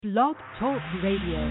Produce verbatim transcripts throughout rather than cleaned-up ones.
Blog Talk Radio.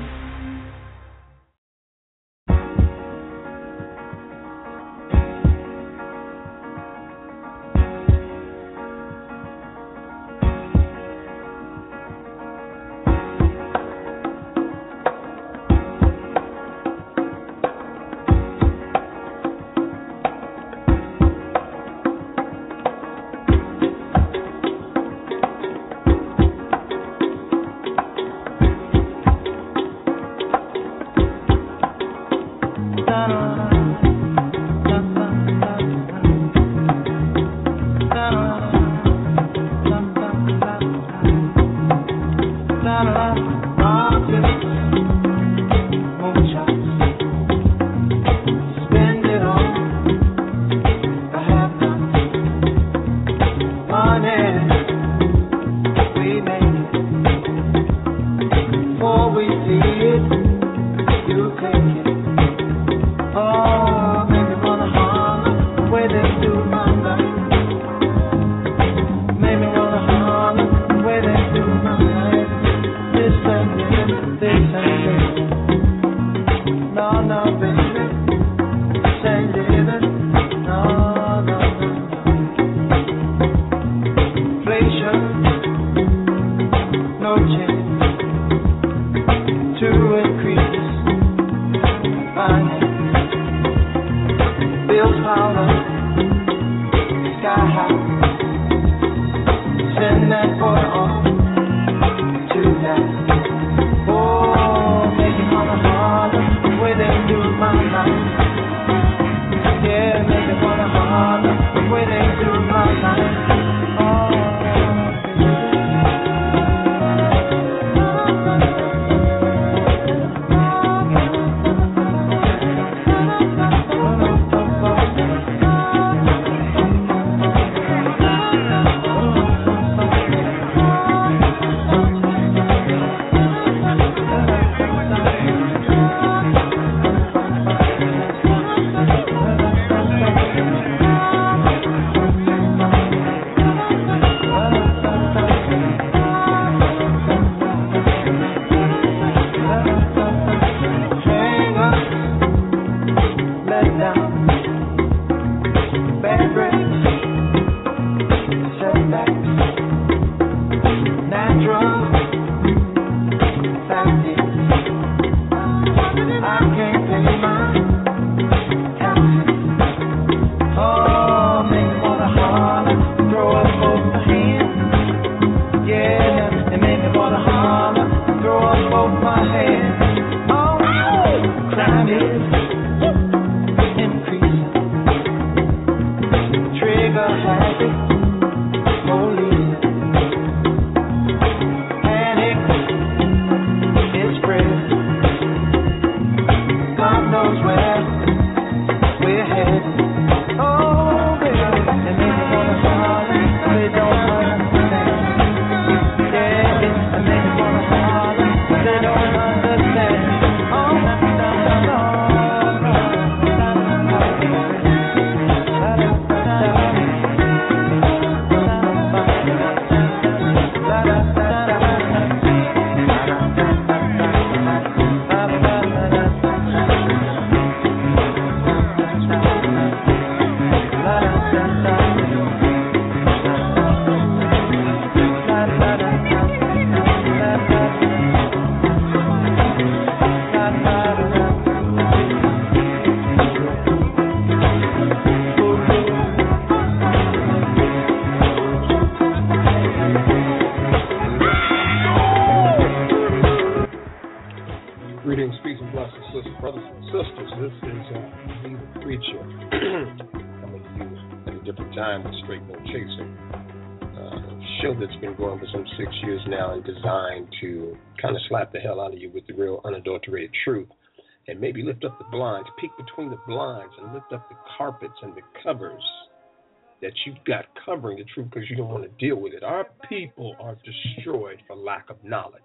Designed to kind of slap the hell out of you with the real unadulterated truth and maybe lift up the blinds, peek between the blinds and lift up the carpets and the covers that you've got covering the truth because you don't want to deal with it. Our people are destroyed for lack of knowledge,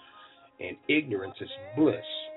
and ignorance is bliss.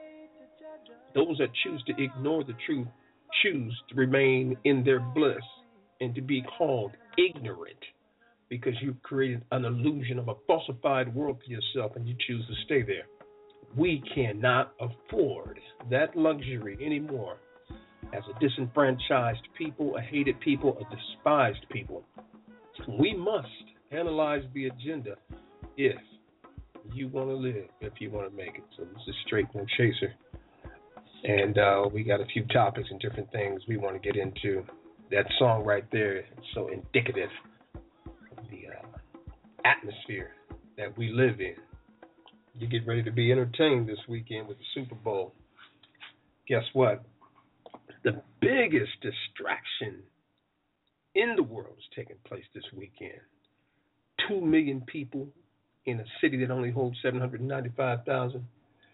Those that choose to ignore the truth choose to remain in their bliss and to be called ignorant. because you've created an illusion of a falsified world for yourself and you choose to stay there. We cannot afford that luxury anymore as a disenfranchised people, a hated people, a despised people. We must analyze the agenda if you want to live, if you want to make it. So this is Straight No Chaser. And uh, we got a few topics and different things we want to get into. That song right there is so indicative of the uh, atmosphere that we live in. You get ready to be entertained this weekend with the Super Bowl. Guess what? The biggest distraction in the world is taking place this weekend. Two million people in a city that only holds seven hundred ninety-five thousand.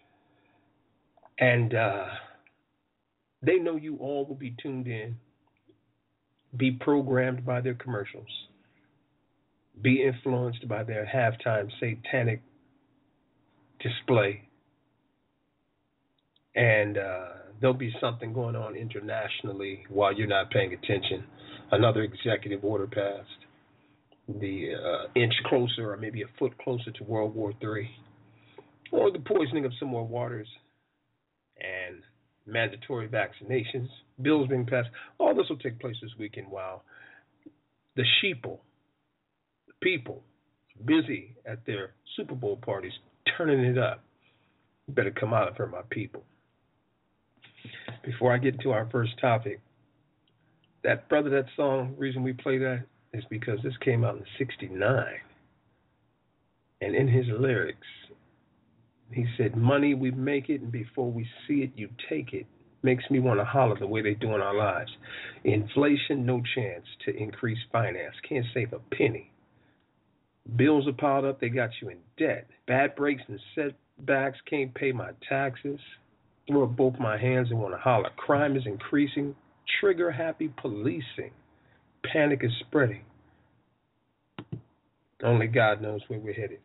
And uh, they know you all will be tuned in, be programmed by their commercials, be influenced by their halftime satanic display. And uh, there'll be something going on internationally while you're not paying attention. Another executive order passed, the uh, inch closer or maybe a foot closer to World War Three, or the poisoning of some more waters, and mandatory vaccinations, bills being passed. All this will take place this weekend while the sheeple, the people, busy at their Super Bowl parties, turning it up. You better come out for my people. Before I get into our first topic, that brother, that song, reason we play that is because this came out in sixty-nine. And in his lyrics, he said, money, we make it, and before we see it, you take it. Makes me want to holler the way they do in our lives. Inflation, no chance to increase finance. Can't save a penny. Bills are piled up, they got you in debt. Bad breaks and setbacks, can't pay my taxes. Throw up both my hands and want to holler. Crime is increasing. Trigger happy policing. Panic is spreading. Only God knows where we're headed.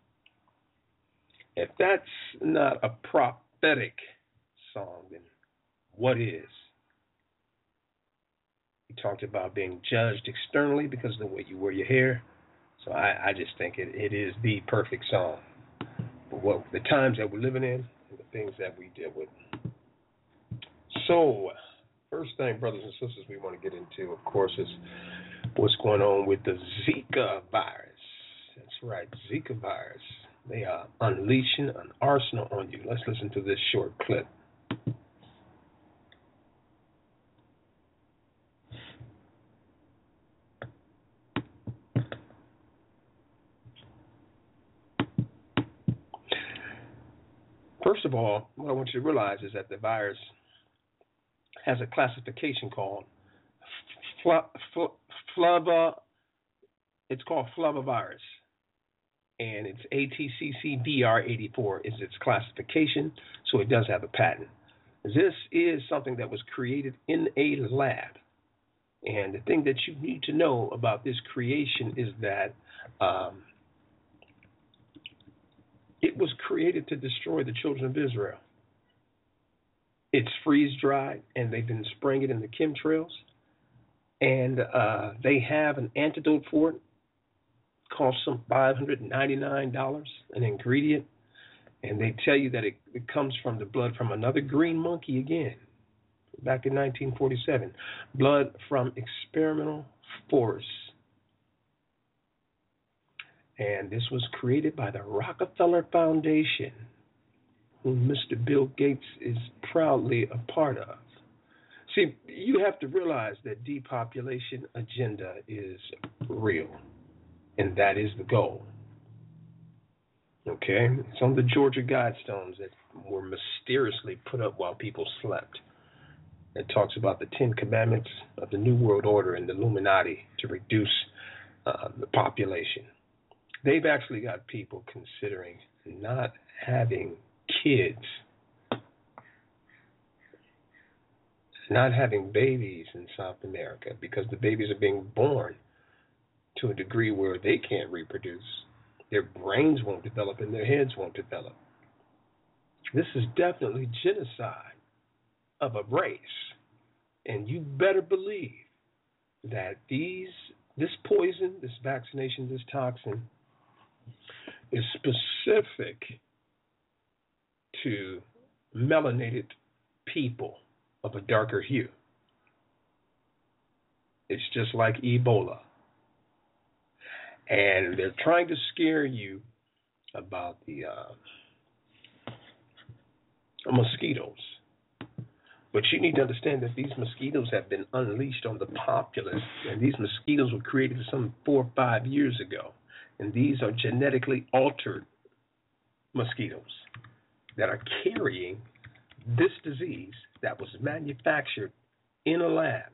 If that's not a prophetic song, then what is? He talked about being judged externally because of the way you wear your hair. So I, I just think it, it is the perfect song for what the times that we're living in and the things that we deal with. So, first thing, brothers and sisters, we want to get into, of course, is what's going on with the Zika virus. That's right, Zika virus. They are unleashing an arsenal on you. Let's listen to this short clip. First of all, what I want you to realize is that the virus has a classification called flava. It's called flavavirus, and it's A T C C D R eighty-four is its classification, so it does have a patent. This is something that was created in a lab, and the thing that you need to know about this creation is that um, it was created to destroy the children of Israel. It's freeze-dried, and they've been spraying it in the chemtrails. And uh, they have an antidote for it. It costs some five hundred ninety-nine dollars, an ingredient. And they tell you that it, it comes from the blood from another green monkey again, back in nineteen forty-seven. Blood from experimental forests. And this was created by the Rockefeller Foundation, whom Mister Bill Gates is proudly a part of. See, you have to realize that depopulation agenda is real, and that is the goal. Okay? It's on the Georgia Guidestones that were mysteriously put up while people slept. It talks about the Ten Commandments of the New World Order and the Illuminati to reduce uh, the population. They've actually got people considering not having kids, not having babies in South America because the babies are being born to a degree where they can't reproduce. Their brains won't develop and their heads won't develop. This is definitely genocide of a race. And you better believe that these This poison, this vaccination, this toxin is specific to melanated people of a darker hue. It's just like Ebola. And they're trying to scare you about the uh, mosquitoes. But you need to understand that these mosquitoes have been unleashed on the populace, and these mosquitoes were created some four or five years ago. And these are genetically altered mosquitoes that are carrying this disease that was manufactured in a lab.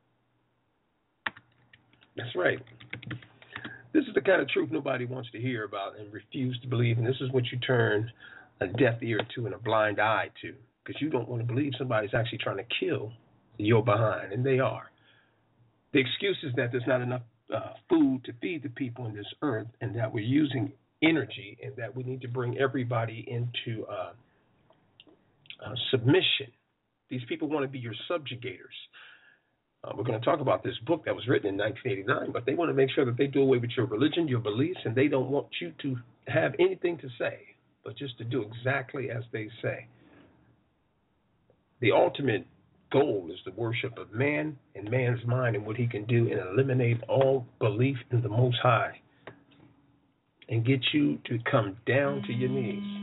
That's right. This is the kind of truth nobody wants to hear about and refuse to believe, and this is what you turn a deaf ear to and a blind eye to, because you don't want to believe somebody's actually trying to kill your behind, and they are. The excuse is that there's not enough uh, food to feed the people on this earth, and that we're using energy, and that we need to bring everybody into uh, uh, submission. These people want to be your subjugators. Uh, we're going to talk about this book that was written in nineteen eighty-nine, but they want to make sure that they do away with your religion, your beliefs, and they don't want you to have anything to say, but just to do exactly as they say. The ultimate goal is the worship of man and man's mind and what he can do, and eliminate all belief in the Most High and get you to come down to your knees.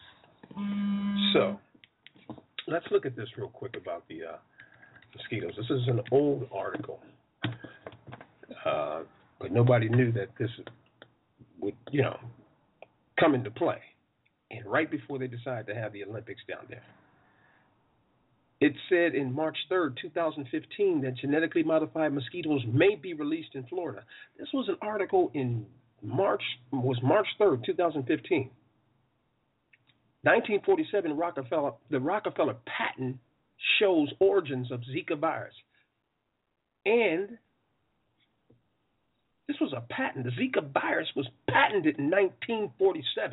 So let's look at this real quick about the uh, mosquitoes. This is an old article, uh, but nobody knew that this would, you know, come into play. And right before they decided to have the Olympics down there, it said in March third, two thousand fifteen, that genetically modified mosquitoes may be released in Florida. This was an article in March, was March third, two thousand fifteen. nineteen forty-seven, Rockefeller, the Rockefeller patent shows origins of Zika virus. And this was a patent. The Zika virus was patented in nineteen forty-seven.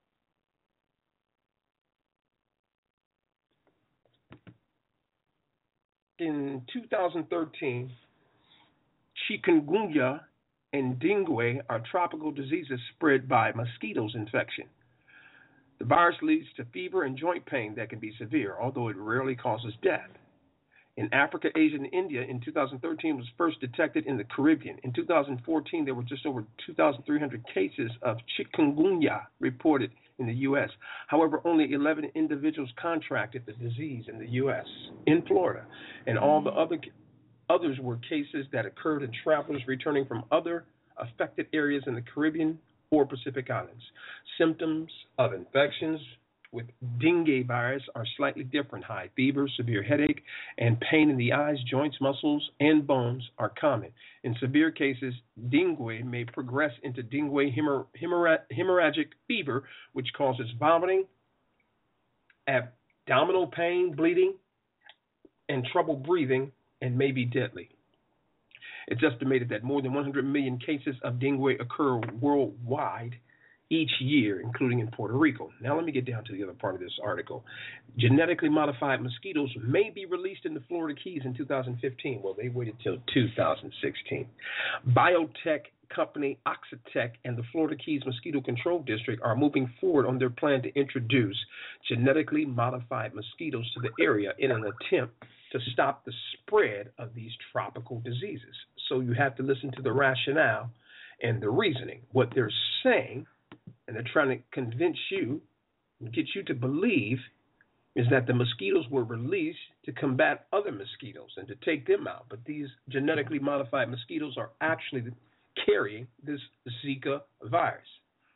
In two thousand thirteen, chikungunya and dengue are tropical diseases spread by mosquitoes infection. The virus leads to fever and joint pain that can be severe, although it rarely causes death. In Africa, Asia, and India, in two thousand thirteen, was first detected in the Caribbean. In two thousand fourteen, there were just over two thousand three hundred cases of chikungunya reported in the U S. However, only eleven individuals contracted the disease in the U S, in Florida, and all the other others were cases that occurred in travelers returning from other affected areas in the Caribbean or Pacific Islands. Symptoms of infections with dengue virus are slightly different. High fever, severe headache, and pain in the eyes, joints, muscles, and bones are common. In severe cases, dengue may progress into dengue hemorrh- hemorrh- hemorrhagic fever, which causes vomiting, abdominal pain, bleeding, and trouble breathing, and may be deadly. It's estimated that more than one hundred million cases of dengue occur worldwide each year, including in Puerto Rico. Now let me get down to the other part of this article. Genetically modified mosquitoes may be released in the Florida Keys in two thousand fifteen. Well, they waited till two thousand sixteen. Biotech company Oxitec and the Florida Keys Mosquito Control District are moving forward on their plan to introduce genetically modified mosquitoes to the area in an attempt to stop the spread of these tropical diseases. So you have to listen to the rationale and the reasoning. What they're saying, and they're trying to convince you, get you to believe, is that the mosquitoes were released to combat other mosquitoes and to take them out. But these genetically modified mosquitoes are actually carrying this Zika virus.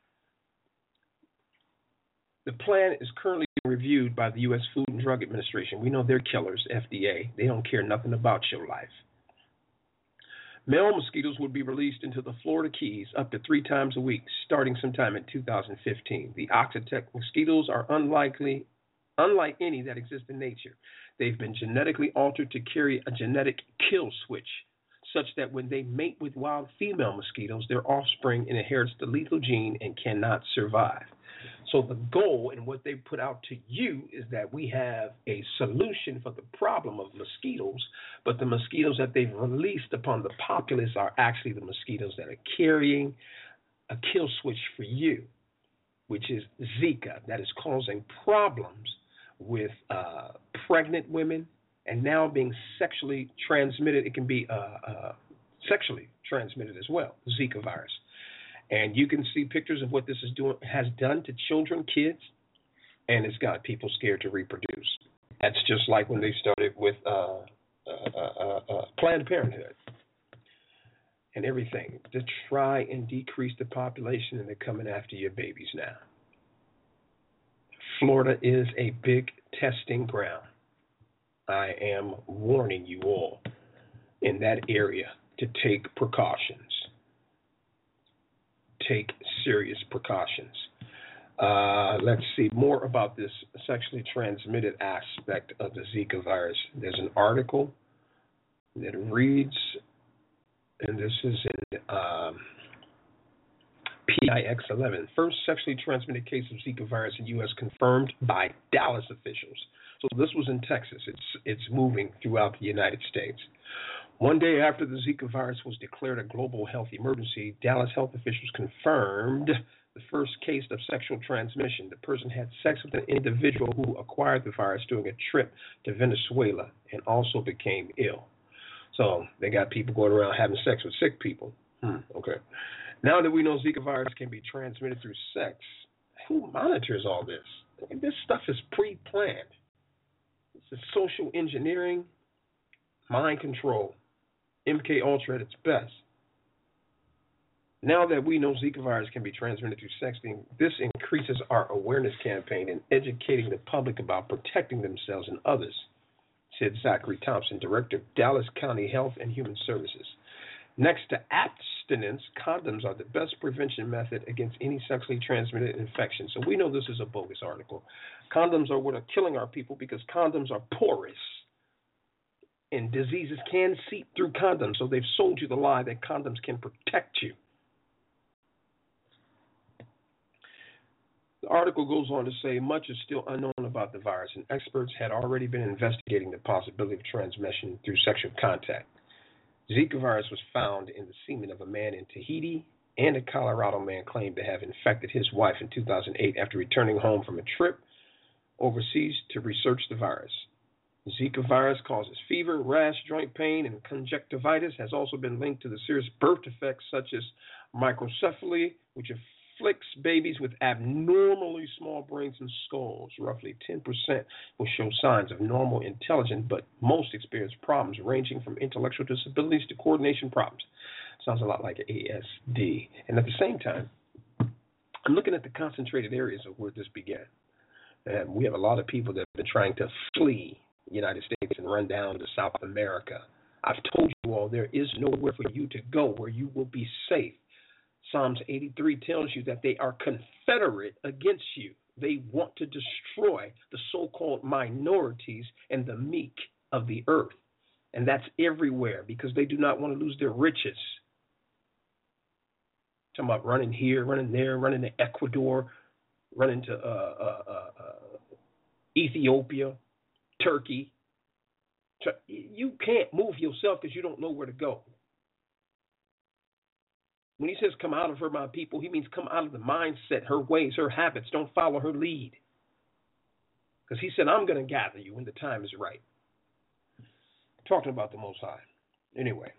The plan is currently being reviewed by the U S Food and Drug Administration. We know they're killers, F D A. They don't care nothing about your life. Male mosquitoes would be released into the Florida Keys up to three times a week, starting sometime in two thousand fifteen. The Oxitec mosquitoes are unlikely, unlike any that exist in nature. They've been genetically altered to carry a genetic kill switch, such that when they mate with wild female mosquitoes, their offspring inherits the lethal gene and cannot survive. So the goal and what they put out to you is that we have a solution for the problem of mosquitoes, but the mosquitoes that they've released upon the populace are actually the mosquitoes that are carrying a kill switch for you, which is Zika, that is causing problems with uh, pregnant women and now being sexually transmitted. It can be uh, uh, sexually transmitted as well, Zika virus. And you can see pictures of what this is doing has done to children, kids, and it's got people scared to reproduce. That's just like when they started with uh, uh, uh, uh, Planned Parenthood and everything to try and decrease the population, and they're coming after your babies now. Florida is a big testing ground. I am warning you all in that area to take precautions. Take serious precautions. Uh, let's see more about this sexually transmitted aspect of the Zika virus. There's an article that reads, and this is in um, P I X eleven, first sexually transmitted case of Zika virus in U S confirmed by Dallas officials. So this was in Texas. It's it's moving throughout the United States. One day after the Zika virus was declared a global health emergency, Dallas health officials confirmed the first case of sexual transmission. The person had sex with an individual who acquired the virus during a trip to Venezuela and also became ill. So they got people going around having sex with sick people. Hmm, okay. Now that we know Zika virus can be transmitted through sex, who monitors all this? This stuff is pre-planned. This is social engineering, mind control. M K Ultra at its best. Now that we know Zika virus can be transmitted through sexting, this increases our awareness campaign in educating the public about protecting themselves and others, said Zachary Thompson, Director of Dallas County Health and Human Services. Next to abstinence, condoms are the best prevention method against any sexually transmitted infection. So we know this is a bogus article. Condoms are what are killing our people because condoms are porous. And diseases can seep through condoms, so they've sold you the lie that condoms can protect you. The article goes on to say much is still unknown about the virus, and experts had already been investigating the possibility of transmission through sexual contact. Zika virus was found in the semen of a man in Tahiti, and a Colorado man claimed to have infected his wife in two thousand eight after returning home from a trip overseas to research the virus. Zika virus causes fever, rash, joint pain, and conjunctivitis, has also been linked to the serious birth defects such as microcephaly, which afflicts babies with abnormally small brains and skulls. Roughly ten percent will show signs of normal intelligence, but most experience problems ranging from intellectual disabilities to coordination problems. Sounds a lot like A S D. And at the same time, I'm looking at the concentrated areas of where this began. And we have a lot of people that have been trying to flee the United States and run down to South America. I've told you all there is nowhere for you to go where you will be safe. Psalms eighty-three tells you that they are confederate against you. They want to destroy the so-called minorities and the meek of the earth. And that's everywhere because they do not want to lose their riches. Talking about running here, running there, running to Ecuador, running to uh, uh, uh, uh, Ethiopia, Turkey. You can't move yourself because you don't know where to go. When he says come out of her, my people, he means come out of the mindset, her ways, her habits. Don't follow her lead. Because he said, I'm going to gather you when the time is right. Talking about the Most High. Anyway,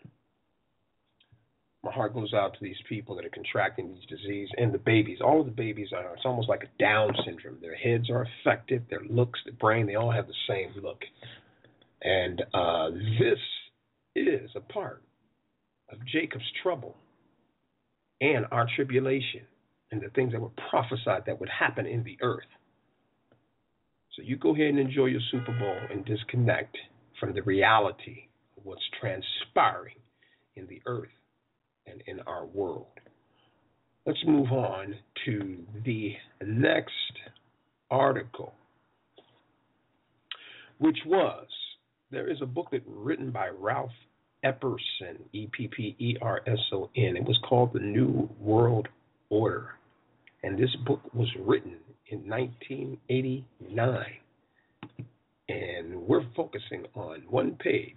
my heart goes out to these people that are contracting these diseases and the babies. All of the babies are, it's almost like a Down syndrome. Their heads are affected, their looks, their brain, they all have the same look. And uh, this is a part of Jacob's trouble and our tribulation and the things that were prophesied that would happen in the earth. So you go ahead and enjoy your Super Bowl and disconnect from the reality of what's transpiring in the earth and in our world. Let's move on to the next article, which was, there is a booklet written by Ralph Epperson, E P P E R S O N. It was called The New World Order. And this book was written in nineteen eighty-nine. And we're focusing on one page.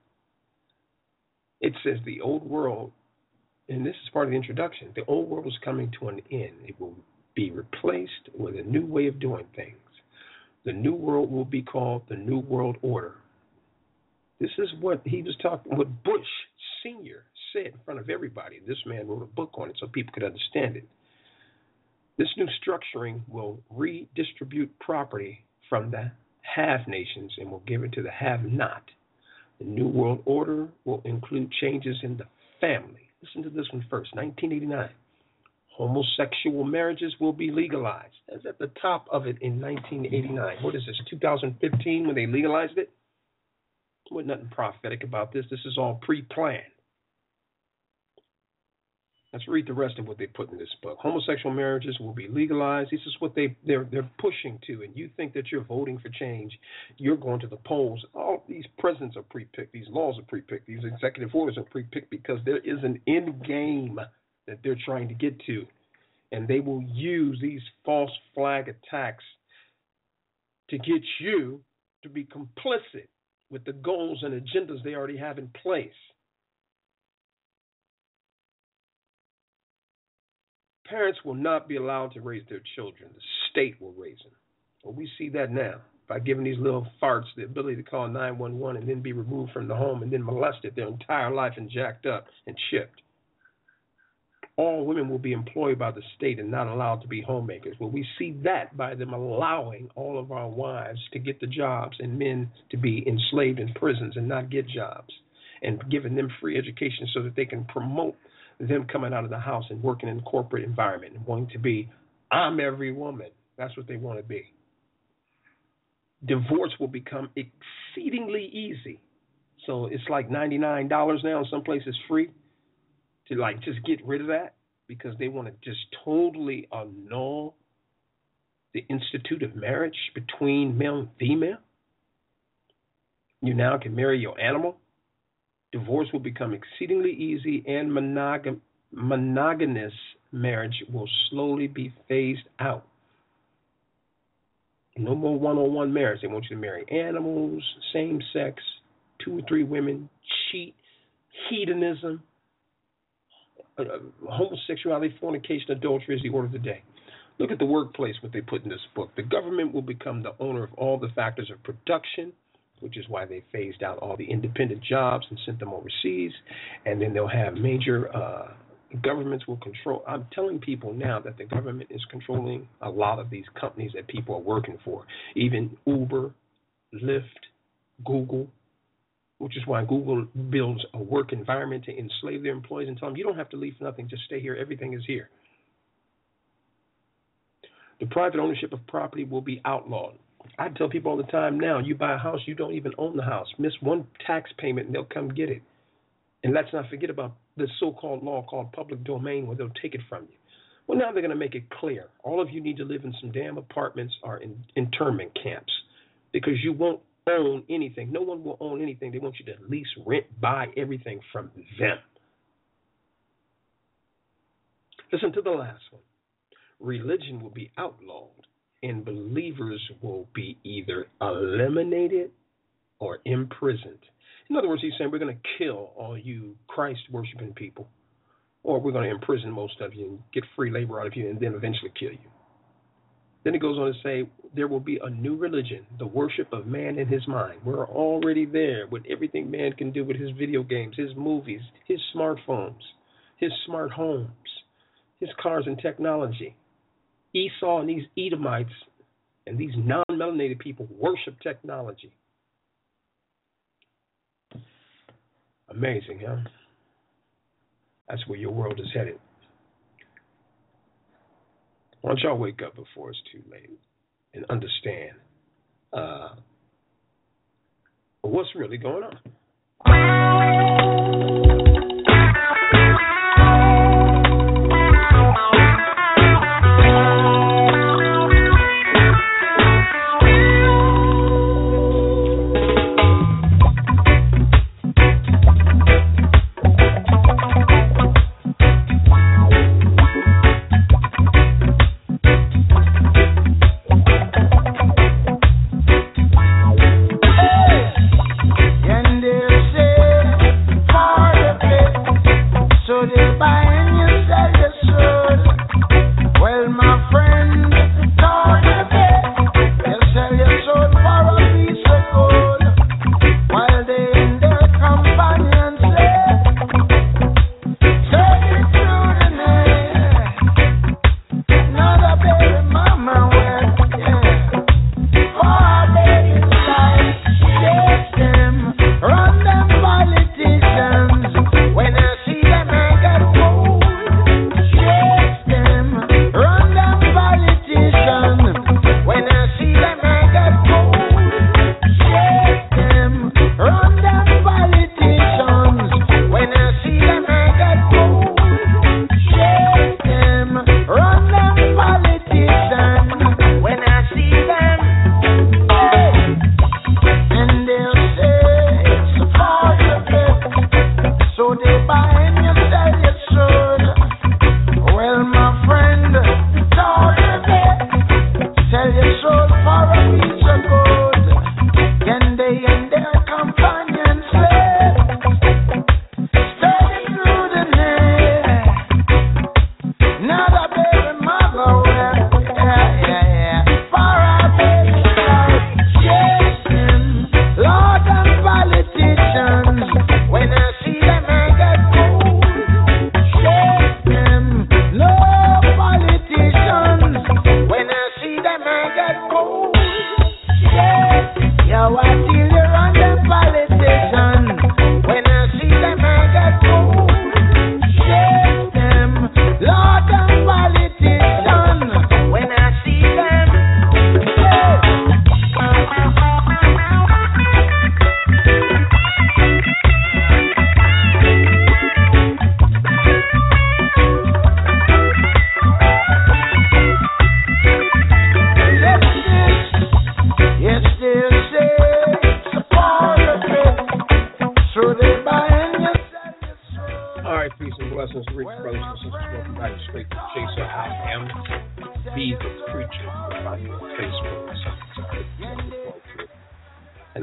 It says the old world, and this is part of the introduction, the old world is coming to an end. It will be replaced with a new way of doing things. The new world will be called the New World Order. This is what he was talking, what Bush Senior said in front of everybody. This man wrote a book on it so people could understand it. This new structuring will redistribute property from the have nations and will give it to the have not. The New World Order will include changes in the family. Listen to this one first, nineteen eighty-nine. Homosexual marriages will be legalized. That's at the top of it in nineteen eighty-nine. What is this, two thousand fifteen when they legalized it? There wasn't nothing prophetic about this. This is all pre-planned. Let's read the rest of what they put in this book. Homosexual marriages will be legalized. This is what they, they're, they're pushing to. And you think that you're voting for change. You're going to the polls. All these presidents are pre-picked. These laws are pre-picked. These executive orders are pre-picked because there is an end game that they're trying to get to. And they will use these false flag attacks to get you to be complicit with the goals and agendas they already have in place. Parents will not be allowed to raise their children. The state will raise them. Well, we see that now by giving these little farts the ability to call nine one one and then be removed from the home and then molested their entire life and jacked up and shipped. All women will be employed by the state and not allowed to be homemakers. Well, we see that by them allowing all of our wives to get the jobs and men to be enslaved in prisons and not get jobs, and giving them free education so that they can promote them coming out of the house and working in a corporate environment and wanting to be, I'm every woman. That's what they want to be. Divorce will become exceedingly easy. So it's like ninety-nine dollars now, in some places free, to like just get rid of that because they want to just totally annul the institute of marriage between male and female. You now can marry your animal. Divorce will become exceedingly easy, and monogam- monogamous marriage will slowly be phased out. No more one-on-one marriage. They want you to marry animals, same sex, two or three women, cheat, hedonism, uh, homosexuality, fornication, adultery is the order of the day. Look at the workplace, what they put in this book. The government will become the owner of all the factors of production, which is why they phased out all the independent jobs and sent them overseas. And then they'll have major uh, governments will control. I'm telling people now that the government is controlling a lot of these companies that people are working for, even Uber, Lyft, Google, which is why Google builds a work environment to enslave their employees and tell them, you don't have to leave for nothing, just stay here, everything is here. The private ownership of property will be outlawed. I tell people all the time now, you buy a house, you don't even own the house. Miss one tax payment and they'll come get it. And let's not forget about the so-called law called public domain where they'll take it from you. Well, now they're going to make it clear. All of you need to live in some damn apartments or in internment camps because you won't own anything. No one will own anything. They want you to lease, rent, buy everything from them. Listen to the last one. Religion will be outlawed, and believers will be either eliminated or imprisoned. In other words, he's saying we're going to kill all you Christ-worshiping people, or we're going to imprison most of you and get free labor out of you and then eventually kill you. Then it goes on to say there will be a new religion, the worship of man in his mind. We're already there with everything man can do with his video games, his movies, his smartphones, his smart homes, his cars and technology. Esau and these Edomites and these non-melanated people worship technology. Amazing, huh? That's where your world is headed. Why don't y'all wake up before it's too late and understand uh, what's really going on.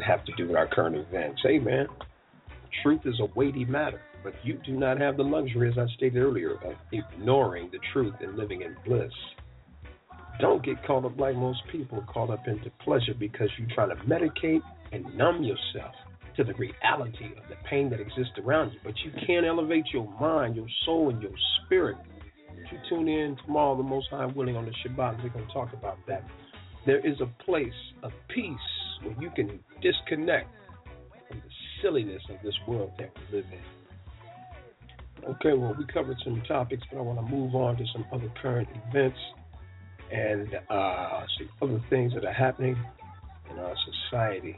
have to do with our current events. Hey, man, truth is a weighty matter, but you do not have the luxury, as I stated earlier, of ignoring the truth and living in bliss. Don't get caught up like most people, caught up into pleasure because you're trying to medicate and numb yourself to the reality of the pain that exists around you. But you can't elevate your mind, your soul, and your spirit. If you tune in tomorrow, the Most High willing, on the Shabbat, we're going to talk about that. There is a place of peace where you can disconnect from the silliness of this world that we live in. Okay, well, we covered some topics, but I want to move on to some other current events and uh, some other things that are happening in our society.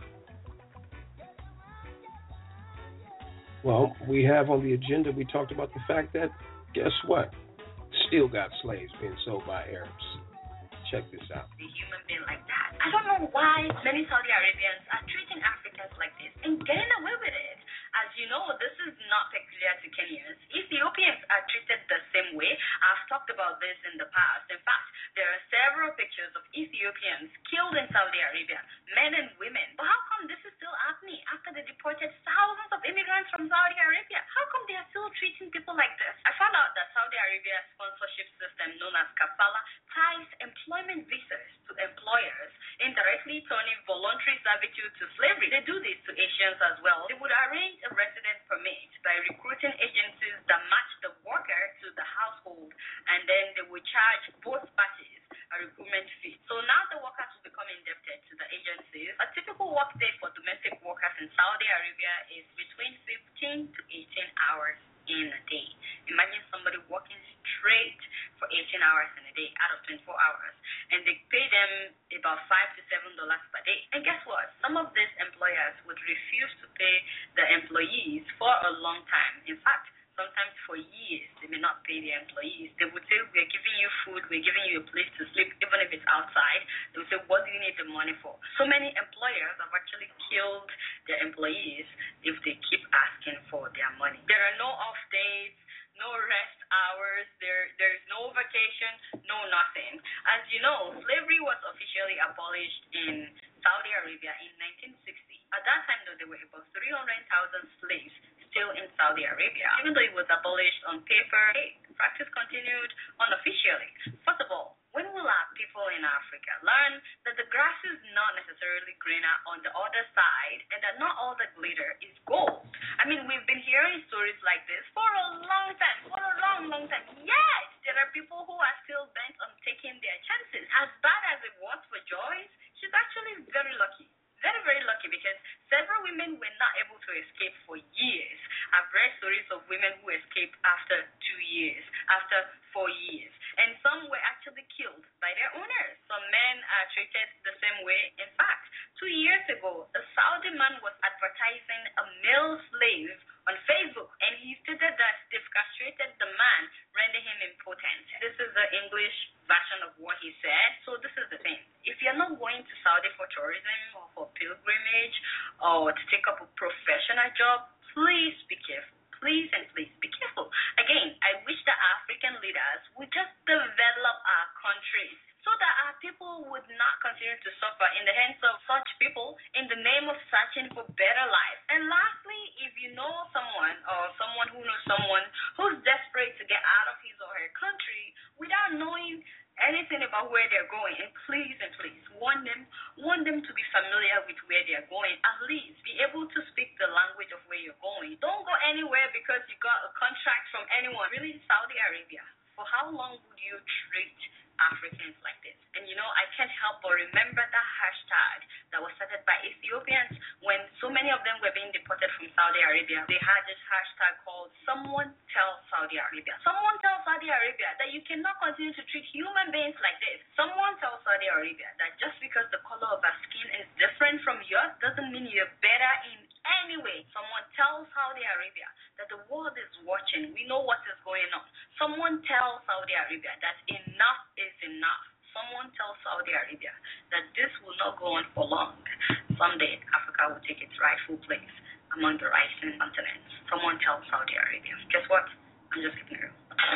Well, we have on the agenda, we talked about the fact that, guess what? Still got slaves being sold by Arabs. Check this out. The human being like that. I don't know why many Saudi Arabians are treating Africans like this and getting away with it. As you know, this is not peculiar to Kenyans. Ethiopians are treated the same way. I've talked about this in the past. In fact, there are several pictures of Ethiopians killed in Saudi Arabia, men and women. But how come this is still happening after they deported thousands of immigrants from Saudi Arabia? How come they are still treating people like this? I found out that Saudi Arabia's sponsorship system, known as kafala, ties employment visas to employers, indirectly turning voluntary servitude to slavery. They do this to Asians as well. They would arrange a resident permit by recruiting agencies that match the worker to the household, and then they would charge both parties a recruitment fee. So now the workers will become indebted to the agencies. A typical work day for domestic workers in Saudi Arabia is between fifteen to eighteen hours in a day. Imagine somebody working straight for eighteen hours in a day out of twenty-four hours, and they pay them about five to seven dollars per day. And guess what? Some of these employers would refuse to pay the employees for a long time. In fact, sometimes for years, they may not pay their employees. They would say, we're giving you food, we're giving you a place to sleep, even if it's outside. They would say, what do you need the money for? So many employers have actually killed their employees if they keep asking for their money. There are no off days, no rest hours, there there's no vacation, no nothing. As you know, slavery was officially abolished in Saudi Arabia in nineteen sixty. At that time, though, there were about three hundred thousand slaves still in Saudi Arabia. Even though it was abolished on paper, hey, the practice continued unofficially. First of all, when will our people in Africa learn that the grass is not necessarily greener on the other side and that not all the glitter is gold? I mean, we've been hearing stories like this for a long time, for a long, long time. Yes, there are people who are still bent on taking their chances. As bad as it was for Joyce, she's actually very lucky. Very, very lucky, because several women were not able to escape for years. I've read stories of women who escaped after two years, after four years, and some were actually killed by their owners. Some men are treated the same way. In fact, two years ago, a Saudi man was advertising a male slave on Facebook, and he stated that they've castrated the man, rendering him impotent. This is the English version of what he said. So this is the thing. If you're not going to Saudi for tourism or for pilgrimage or to take up a professional job, please be careful. Please and please be careful. Again, I wish that African leaders would just develop our countries so that our people would not continue to suffer in the hands of such people in the name of searching for better life. And lastly, if you know someone or someone who knows someone who's desperate to get out of his or her country without knowing anything about where they're going, and please and please warn them, warn them to be familiar with where they're going. At least be able to speak the language of where you're going. Don't go anywhere because you got a contract from anyone. Really, Saudi Arabia, for how long would you treat Africans like this? And you know, I can't help but remember that hashtag that was started by Ethiopians when so many of them were being deported from Saudi Arabia. They had this hashtag called Someone Tell Saudi Arabia. Someone tell Saudi Arabia that you cannot continue to treat human beings like this. Someone tell Saudi Arabia that just because the color of our skin is different from yours doesn't mean you're better in any way. Someone tell Saudi Arabia that the world is watching. We know what is going on. Someone tell Saudi Arabia that enough is enough. Someone tell Saudi Arabia that this will not go on for long. Someday, Africa will take its rightful place among the rising continents. Someone tell Saudi Arabia. Guess what? I'm just keeping it real.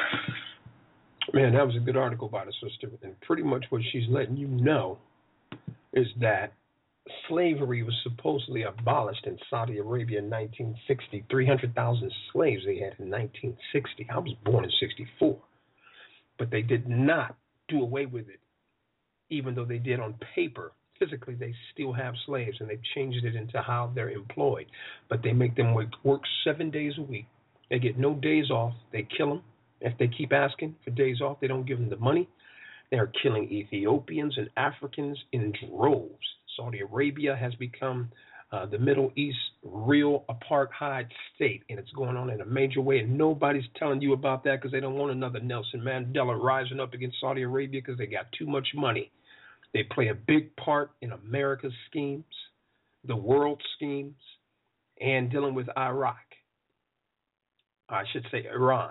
Man, that was a good article by the sister. And pretty much what she's letting you know is that slavery was supposedly abolished in Saudi Arabia in nineteen sixty. three hundred thousand slaves they had in nineteen sixty. I was born in sixty-four. But they did not do away with it, even though they did on paper. Physically, they still have slaves, and they've changed it into how they're employed. But they make them work, work seven days a week. They get no days off. They kill them. If they keep asking for days off, they don't give them the money. They are killing Ethiopians and Africans in droves. Saudi Arabia has become uh, the Middle East real apartheid state, and it's going on in a major way, and nobody's telling you about that because they don't want another Nelson Mandela rising up against Saudi Arabia because they got too much money. They play a big part in America's schemes, the world schemes, and dealing with Iraq. I should say Iran.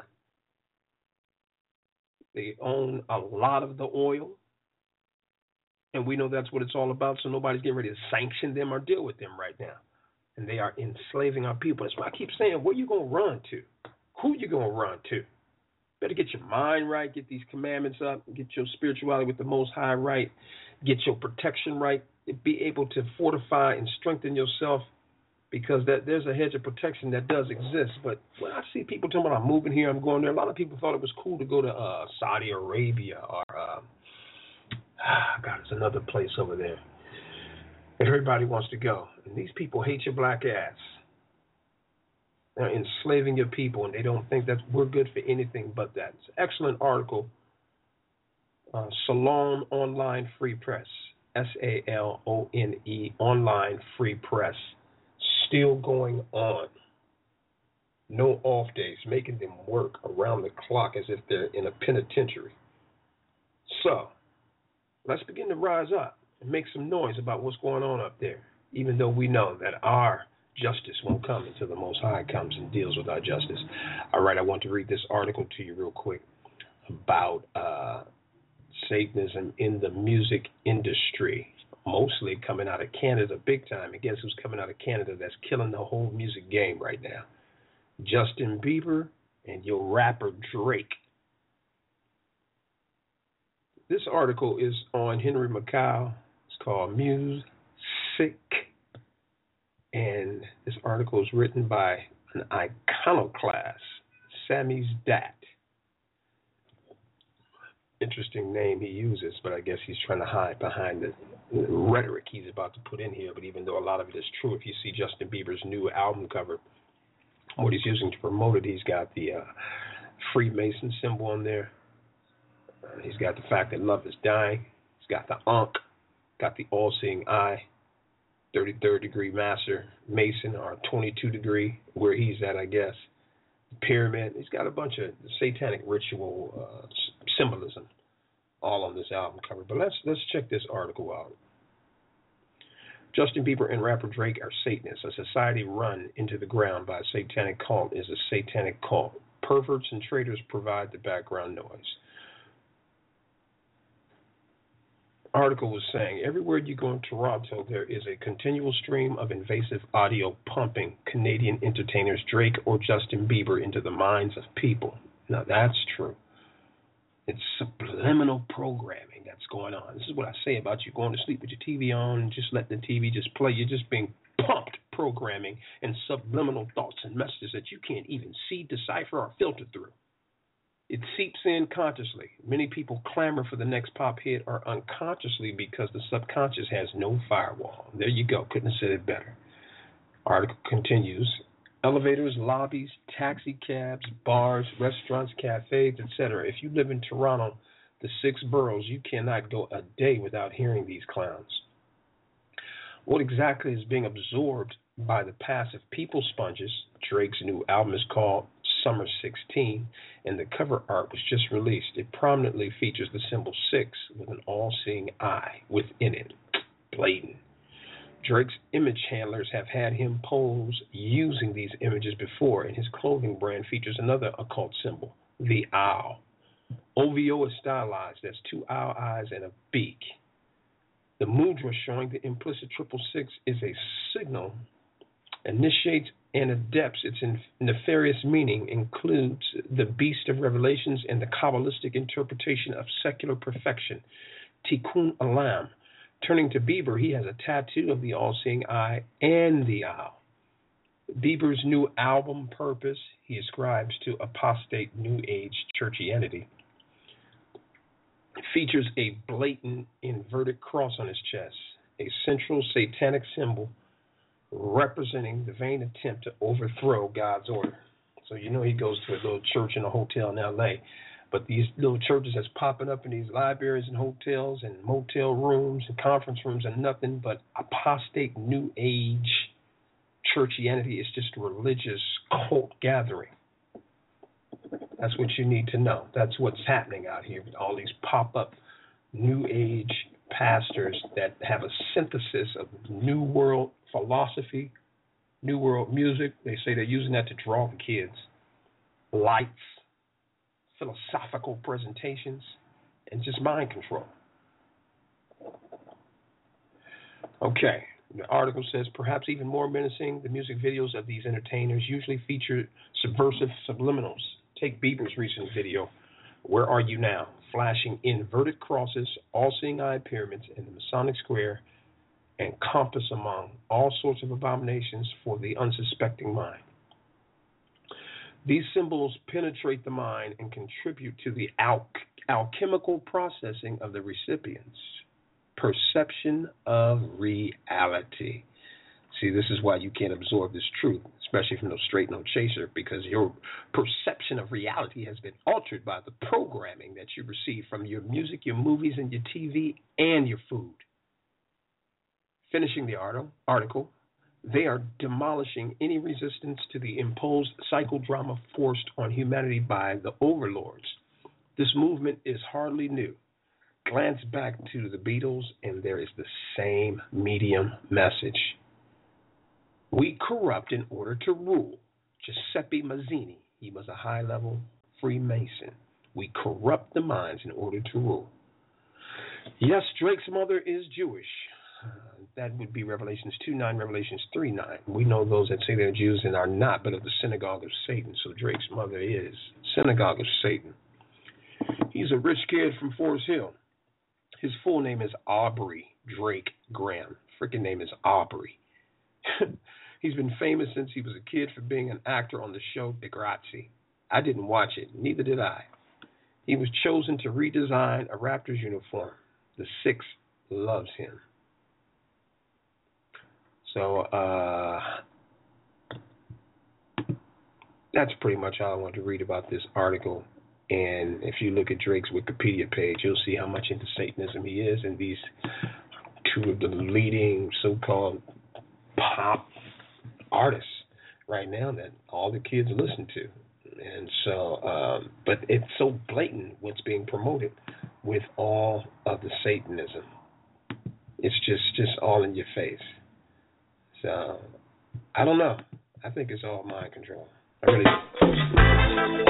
They own a lot of the oil, and we know that's what it's all about, so nobody's getting ready to sanction them or deal with them right now. And they are enslaving our people. That's why I keep saying, where you going to run to? Who you going to run to? Better get your mind right, get these commandments up, get your spirituality with the Most High right, get your protection right, be able to fortify and strengthen yourself, because that there's a hedge of protection that does exist. But when I see people talking about I'm moving here, I'm going there, a lot of people thought it was cool to go to uh, Saudi Arabia or, uh, ah, God, there's another place over there. Everybody wants to go. And these people hate your black ass. They're enslaving your people, and they don't think that we're good for anything but that. It's an excellent article. Uh, Salon Online Free Press, S A L O N E, Online Free Press. Still going on. No off days, making them work around the clock as if they're in a penitentiary. So, let's begin to rise up and make some noise about what's going on up there, even though we know that our justice won't come until the Most High comes and deals with our justice. All right, I want to read this article to you real quick about uh, Satanism in the music industry. Mostly coming out of Canada big time. And guess who's coming out of Canada that's killing the whole music game right now? Justin Bieber and your rapper Drake. This article is on Henry Mackay. It's called Music. And this article is written by an iconoclast, Sammy's Dat. Interesting name he uses, but I guess he's trying to hide behind the rhetoric he's about to put in here. But even though a lot of it is true, if you see Justin Bieber's new album cover, what he's using to promote it, he's got the uh, Freemason symbol on there. Uh, he's got the fact that love is dying. He's got the Ankh, got the all-seeing eye, thirty-third degree master, Mason, or twenty-two degree, where he's at, I guess. Pyramid. He's got a bunch of satanic ritual uh, symbolism all on this album cover. But let's let's check this article out. Justin Bieber and rapper Drake are Satanists. A society run into the ground by a satanic cult is a satanic cult. Perverts and traitors provide the background noise. Article was saying, everywhere you go in Toronto, there is a continual stream of invasive audio pumping Canadian entertainers Drake or Justin Bieber into the minds of people. Now, that's true. It's subliminal programming that's going on. This is what I say about you going to sleep with your T V on and just let the T V just play. You're just being pumped programming and subliminal thoughts and messages that you can't even see, decipher, or filter through. It seeps in consciously. Many people clamor for the next pop hit or unconsciously because the subconscious has no firewall. There you go. Couldn't have said it better. Article continues. Elevators, lobbies, taxi cabs, bars, restaurants, cafes, et cetera. If you live in Toronto, the six boroughs, you cannot go a day without hearing these clowns. What exactly is being absorbed by the passive people sponges? Drake's new album is called Summer sixteen, and the cover art was just released. It prominently features the symbol six with an all-seeing eye within it. Blatant. Drake's image handlers have had him pose using these images before, and his clothing brand features another occult symbol, the owl. O V O is stylized as two owl eyes and a beak. The mudra showing the implicit triple six is a signal, initiates and adapts its nefarious meaning, includes the beast of revelations and the Kabbalistic interpretation of secular perfection, Tikkun Olam, Turning to Bieber, he has a tattoo of the all-seeing eye and the owl. Bieber's new album, Purpose, he ascribes to apostate New Age churchianity. It features a blatant inverted cross on his chest, a central satanic symbol representing the vain attempt to overthrow God's order. So you know he goes to a little church in a hotel in L A, but these little churches that's popping up in these libraries and hotels and motel rooms and conference rooms are nothing but apostate New Age churchianity. Is just a religious cult gathering. That's what you need to know. That's what's happening out here with all these pop-up New Age pastors that have a synthesis of New World philosophy, New World music. They say they're using that to draw the kids. Lights, philosophical presentations, and just mind control. Okay. The article says, perhaps even more menacing, the music videos of these entertainers usually feature subversive subliminals. Take Bieber's recent video, Where Are You Now? Flashing inverted crosses, all-seeing eye pyramids in the Masonic Square, and compass among all sorts of abominations for the unsuspecting mind. These symbols penetrate the mind and contribute to the al- alchemical processing of the recipients. Perception of reality. See, this is why you can't absorb this truth, especially from no straight no chaser, because your perception of reality has been altered by the programming that you receive from your music, your movies, and your T V, and your food. Finishing the article, they are demolishing any resistance to the imposed psychodrama forced on humanity by the overlords. This movement is hardly new. Glance back to the Beatles, and there is the same medium message. We corrupt in order to rule. Giuseppe Mazzini, he was a high-level Freemason. We corrupt the minds in order to rule. Yes, Drake's mother is Jewish. Uh, that would be Revelations two nine, Revelations three nine. We know those that say they're Jews and are not, but of the synagogue of Satan. So Drake's mother is synagogue of Satan. He's a rich kid from Forest Hill. His full name is Aubrey Drake Graham. Freaking name is Aubrey. He's been famous since he was a kid for being an actor on the show Degrassi. I didn't watch it. Neither did I. He was chosen to redesign a Raptors uniform. The Six loves him. So uh, that's pretty much all I want to read about this article. And if you look at Drake's Wikipedia page, you'll see how much into Satanism he is, and these two of the leading so-called pop artists right now that all the kids listen to. And so, um, but it's so blatant what's being promoted with all of the Satanism. It's just, just all in your face. So, I don't know. I think it's all mind control. I really do.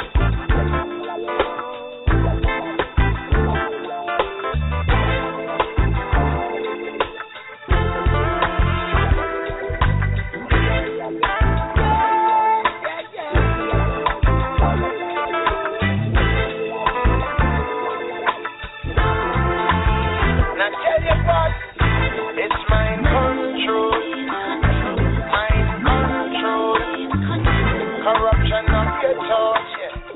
Corruption of your thoughts, yeah.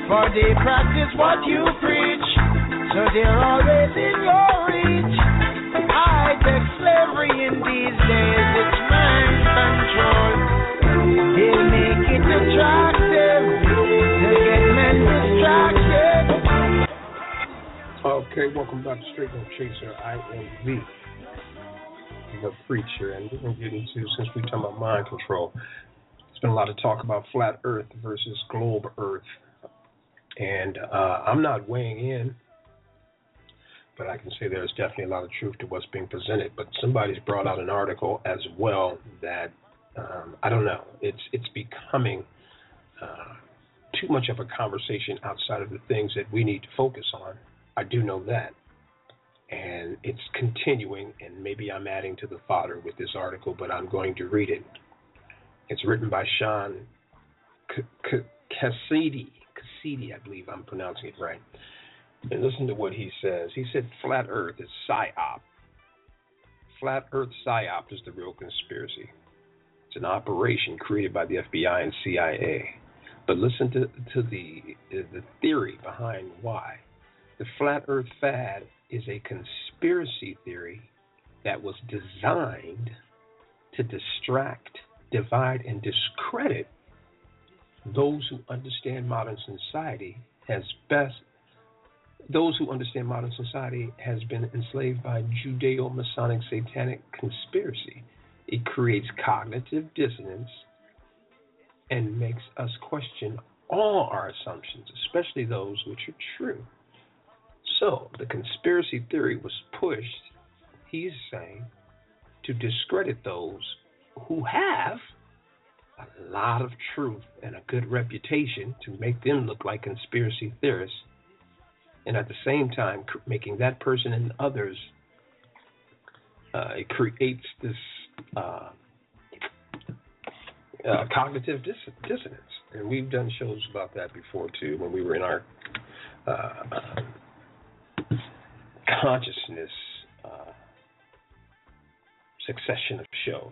For they practice what you preach, so they're always in your reach. High-tech slavery in these days, it's mind control. They'll make it attractive to get men distracted. Okay, welcome back to Straight No Chaser. I am V, the preacher, and we're going to get into, since we're talking about mind control, there's been a lot of talk about flat Earth versus globe Earth. And uh, I'm not weighing in, but I can say there's definitely a lot of truth to what's being presented. But somebody's brought out an article as well that, um, I don't know, it's it's becoming uh, too much of a conversation outside of the things that we need to focus on. I do know that. And it's continuing, and maybe I'm adding to the fodder with this article, but I'm going to read it. It's written by Sean Cassidy. Cassidy, I believe I'm pronouncing it right. And listen to what he says. He said flat Earth is psyop. Flat Earth psyop is the real conspiracy. It's an operation created by the F B I and C I A. But listen to, to the, the theory behind why. The flat Earth fad is a conspiracy theory that was designed to distract, divide, and discredit those who understand modern society as best. Those who understand modern society has been enslaved by Judeo-Masonic satanic conspiracy. It creates cognitive dissonance and makes us question all our assumptions, especially those which are true. So the conspiracy theory was pushed, he's saying, to discredit those who have a lot of truth and a good reputation, to make them look like conspiracy theorists, and at the same time making that person and others, uh, it creates this uh, uh, cognitive dis- dissonance. And we've done shows about that before too, when we were in our uh, consciousness uh, succession of shows.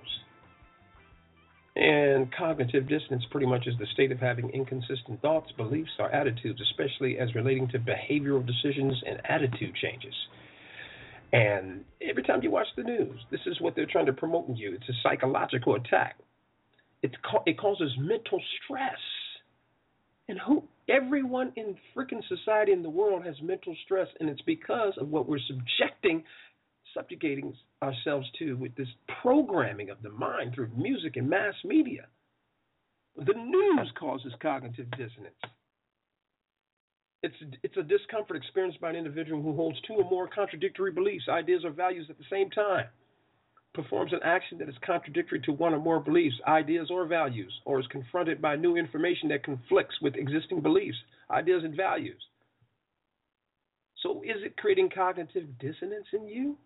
And cognitive dissonance pretty much is the state of having inconsistent thoughts, beliefs, or attitudes, especially as relating to behavioral decisions and attitude changes. And every time you watch the news, this is what they're trying to promote in you. It's a psychological attack. It's ca- it causes mental stress. And who? Everyone in freaking society in the world has mental stress, and it's because of what we're subjecting subjugating ourselves to with this programming of the mind through music and mass media. The news causes cognitive dissonance. It's it's a discomfort experienced by an individual who holds two or more contradictory beliefs, ideas, or values at the same time, performs an action that is contradictory to one or more beliefs, ideas, or values, or is confronted by new information that conflicts with existing beliefs, ideas, and values. So is it creating cognitive dissonance in you?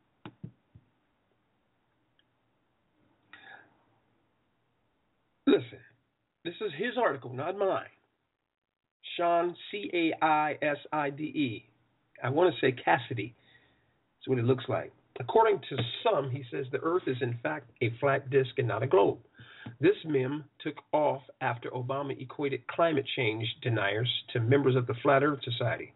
Listen, this is his article, not mine. Sean, C A I S I D E. I want to say Cassidy. That's what it looks like. According to some, he says the Earth is in fact a flat disk and not a globe. This meme took off after Obama equated climate change deniers to members of the Flat Earth Society.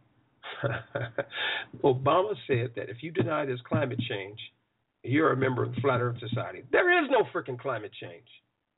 Obama said that if you deny this climate change, you're a member of the Flat Earth Society. There is no freaking climate change.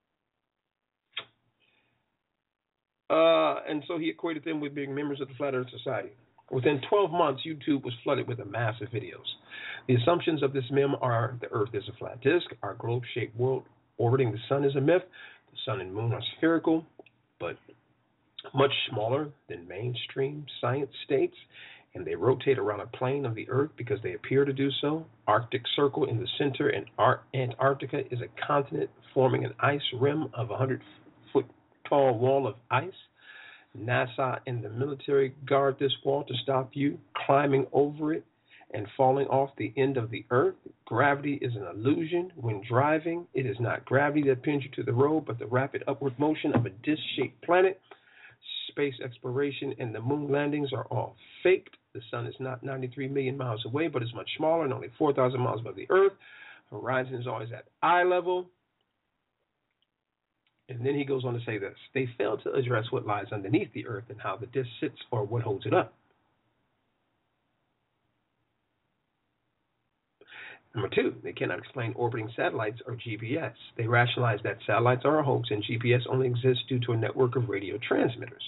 Uh, and so he equated them with being members of the Flat Earth Society. Within twelve months, YouTube was flooded with a mass of videos. The assumptions of this meme are the Earth is a flat disk, our globe-shaped world orbiting the sun is a myth, the sun and moon are spherical, but much smaller than mainstream science states, and they rotate around a plane of the Earth because they appear to do so. Arctic Circle in the center, and Antarctica is a continent forming an ice rim of a hundred-foot tall wall of ice. NASA and the military guard this wall to stop you climbing over it and falling off the end of the Earth. Gravity is an illusion. When driving, it is not gravity that pins you to the road, but the rapid upward motion of a disc-shaped planet. Space exploration and the moon landings are all faked. The sun is not ninety-three million miles away, but is much smaller and only four thousand miles above the Earth. Horizon is always at eye level. And then he goes on to say this. They fail to address what lies underneath the earth and how the disk sits or what holds it up. Number two, they cannot explain orbiting satellites or G P S. They rationalize that satellites are a hoax and G P S only exists due to a network of radio transmitters.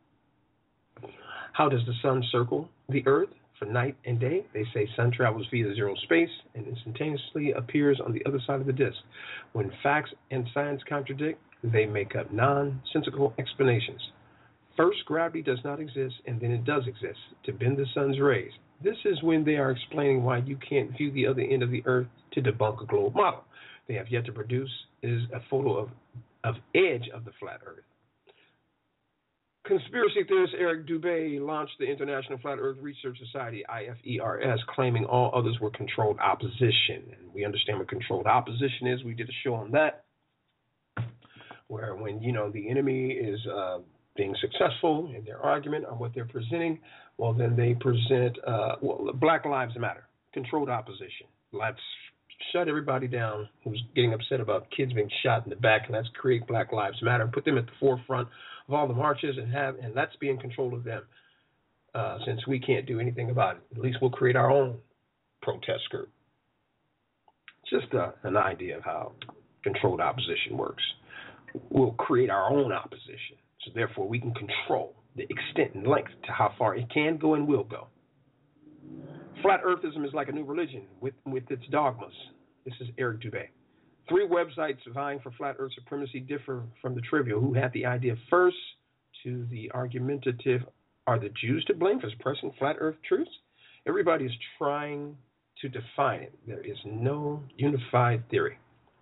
How does the sun circle the earth for night and day? They say sun travels via zero space and instantaneously appears on the other side of the disk. When facts and science contradict, they make up nonsensical explanations. First, gravity does not exist, and then it does exist to bend the sun's rays. This is when they are explaining why you can't view the other end of the earth to debunk a globe model. They have yet to produce is a photo of, of edge of the flat earth. Conspiracy theorist Eric Dubé launched the International Flat Earth Research Society, I F E R S, claiming all others were controlled opposition. And we understand what controlled opposition is. We did a show on that, where when, you know, the enemy is uh, being successful in their argument on what they're presenting, well, then they present, uh, well, Black Lives Matter, controlled opposition. Let's shut everybody down who's getting upset about kids being shot in the back, and let's create Black Lives Matter, put them at the forefront of all the marches, and have, and let's be in control of them. Uh, since we can't do anything about it, at least we'll create our own protest group. It's just uh, an idea of how controlled opposition works. We'll create our own opposition, so therefore we can control the extent and length to how far it can go and will go. Flat Earthism is like a new religion with, with its dogmas. This is Eric Dubé. Three websites vying for flat Earth supremacy differ from the trivial. Who had the idea first? To the argumentative, are the Jews to blame for suppressing flat Earth truths? Everybody is trying to define it. There is no unified theory.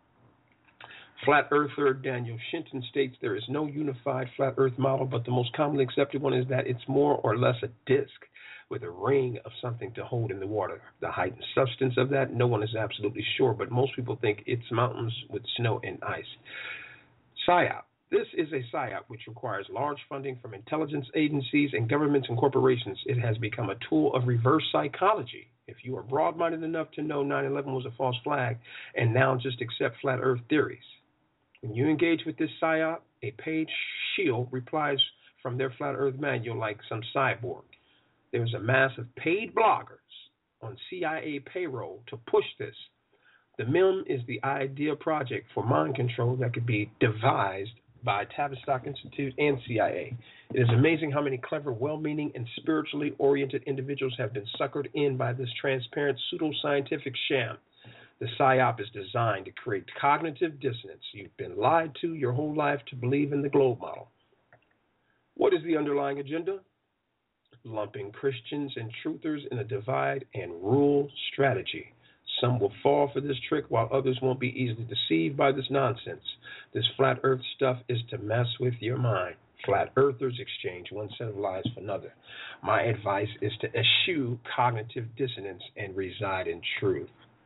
Flat earther Daniel Shinton states there is no unified flat earth model, but the most commonly accepted one is that it's more or less a disk with a ring of something to hold in the water. The height and substance of that, no one is absolutely sure, but most people think it's mountains with snow and ice. PSYOP. This is a PSYOP which requires large funding from intelligence agencies and governments and corporations. It has become a tool of reverse psychology. If you are broad-minded enough to know nine eleven was a false flag and now just accept flat earth theories. When you engage with this PSYOP, a paid shield replies from their flat earth manual like some cyborg. There's a mass of paid bloggers on C I A payroll to push this. The M I M is the idea project for mind control that could be devised by Tavistock Institute and C I A. It is amazing how many clever, well-meaning, and spiritually oriented individuals have been suckered in by this transparent pseudo-scientific sham. The PSYOP is designed to create cognitive dissonance. You've been lied to your whole life to believe in the globe model. What is the underlying agenda? Lumping Christians and truthers in a divide and rule strategy. Some will fall for this trick while others won't be easily deceived by this nonsense. This flat earth stuff is to mess with your mind. Flat earthers exchange one set of lies for another. My advice is to eschew cognitive dissonance and reside in truth.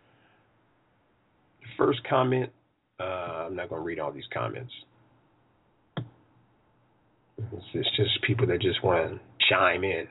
First comment, uh, I'm not going to read all these comments. It's, it's just people that just want to chime in.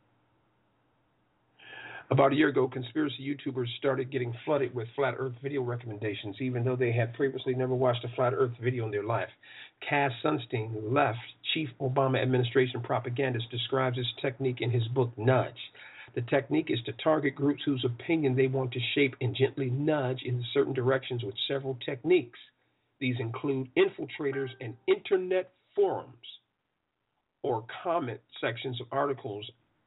About a year ago, conspiracy YouTubers started getting flooded with flat earth video recommendations, even though they had previously never watched a flat earth video in their life. Cass Sunstein, left chief Obama administration propagandist, describes this technique in his book, Nudge. The technique is to target groups whose opinion they want to shape and gently nudge in certain directions with several techniques. These include infiltrators and internet forums or comment sections of articles,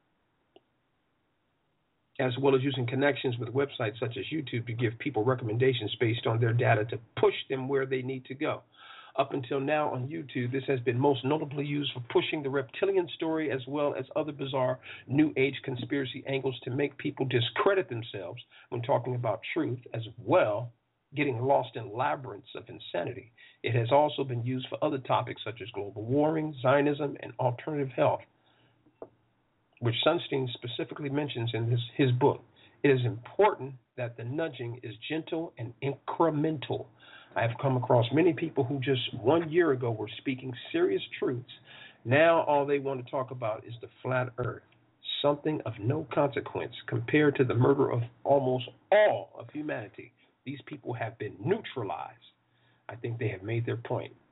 as well as using connections with websites such as YouTube to give people recommendations based on their data to push them where they need to go. Up until now on YouTube, this has been most notably used for pushing the reptilian story as well as other bizarre New Age conspiracy angles to make people discredit themselves when talking about truth, as well getting lost in labyrinths of insanity. It has also been used for other topics such as global warming, Zionism, and alternative health, which Sunstein specifically mentions in his, his book. It is important that the nudging is gentle and incremental. I have come across many people who just one year ago were speaking serious truths. Now all they want to talk about is the flat earth, something of no consequence compared to the murder of almost all of humanity. These people have been neutralized. I think they have made their point.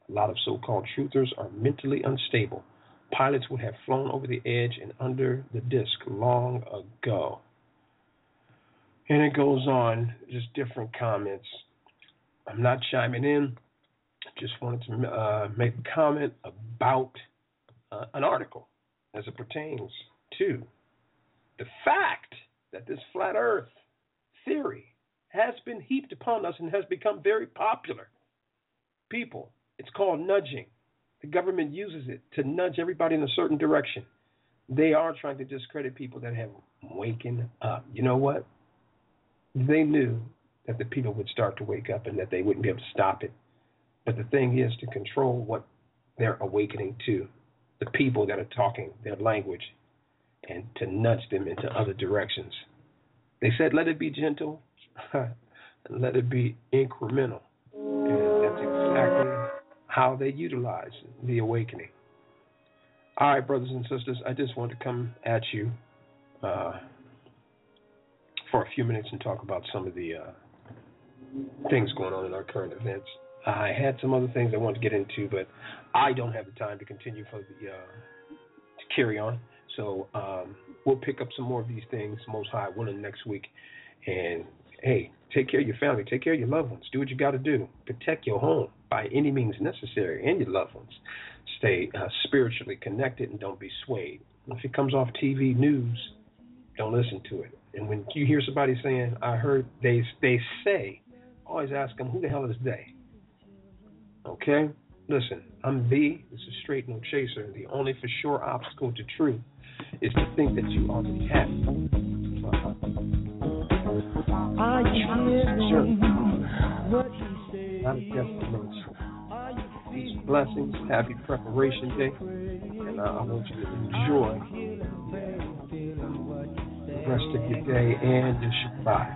A lot of so-called truthers are mentally unstable. Pilots would have flown over the edge and under the disc long ago. And it goes on, just different comments. I'm not chiming in. Just wanted to uh, make a comment about uh, an article as it pertains to the fact that this flat earth theory has been heaped upon us and has become very popular. People, it's called nudging. The government uses it to nudge everybody in a certain direction. They are trying to discredit people that have waken up. You know what? They knew that the people would start to wake up and that they wouldn't be able to stop it. But the thing is to control what they're awakening to, the people that are talking their language, and to nudge them into other directions. They said, let it be gentle and let it be incremental. And that's exactly how they utilize the awakening. All right, brothers and sisters, I just want to come at you uh, for a few minutes and talk about some of the uh, things going on in our current events. I had some other things I wanted to get into, but I don't have the time to continue for the uh, to carry on. So um, we'll pick up some more of these things, Most High willing, next week. And, hey, take care of your family. Take care of your loved ones. Do what you got to do. Protect your home by any means necessary and your loved ones. Stay uh, spiritually connected and don't be swayed. If it comes off T V news, don't listen to it. And when you hear somebody saying, I heard they they say, always ask them, who the hell is they? Okay? Listen, I'm B. This is Straight No Chaser. The only for sure obstacle to truth is to think that you already have it. Are you hearing what he said? Not a destination. Peace and blessings. Happy Preparation Day. And uh, I want you to enjoy the rest of your day and your Shabbat.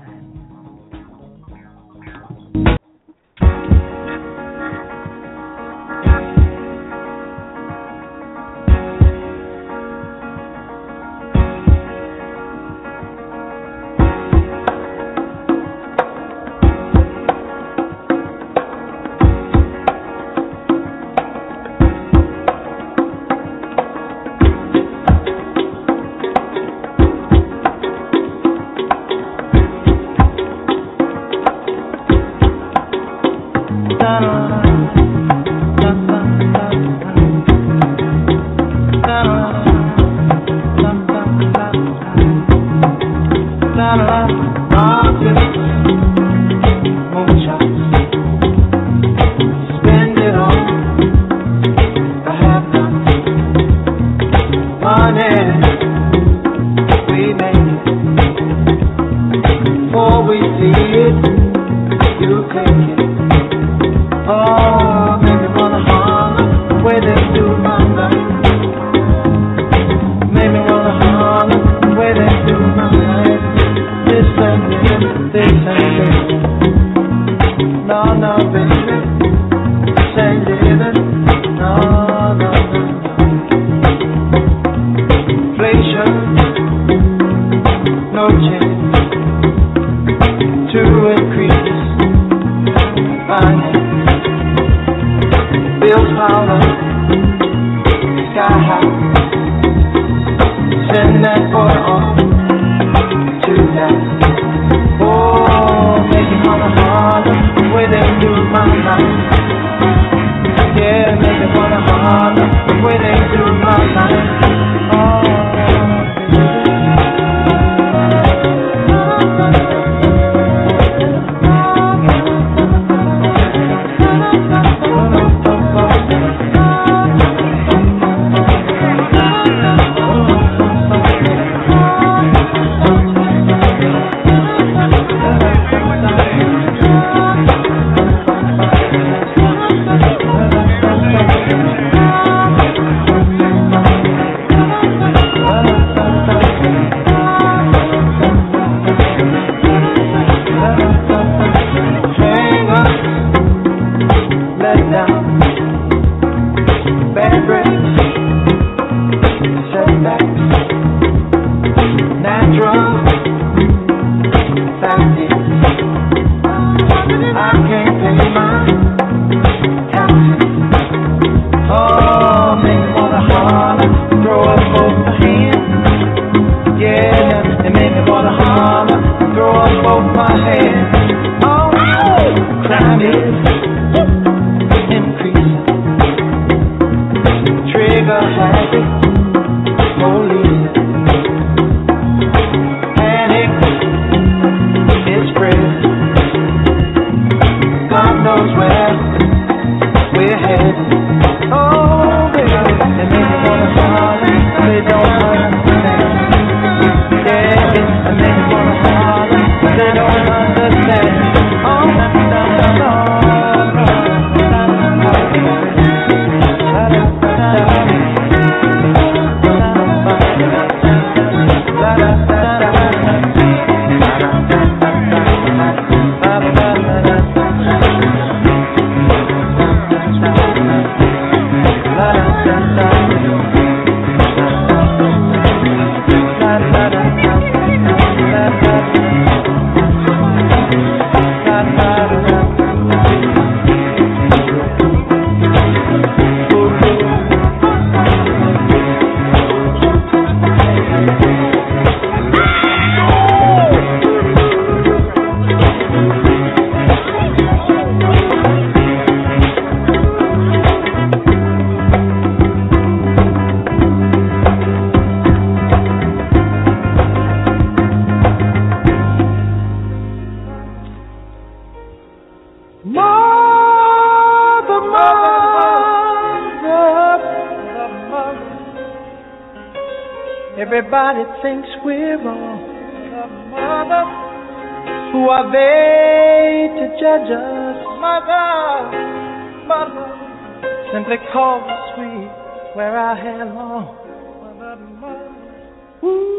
Everybody thinks we're wrong. Mother, who are they to judge us? Mother, mother, simply cause we wear our hair long. Mother, mother, ooh.